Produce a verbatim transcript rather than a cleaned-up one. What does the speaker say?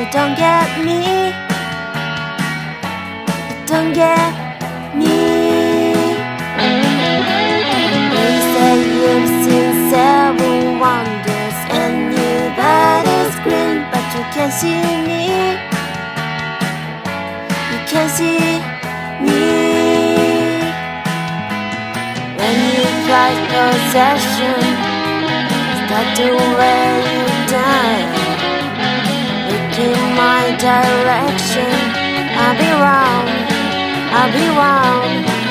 you don't get me. You don't get me. You say you've seen several wonders and you've had a screen, but you can't see me. You can't see me. When you price possession, start to wear you down. Look in my direction, I'll be round, I'll be round.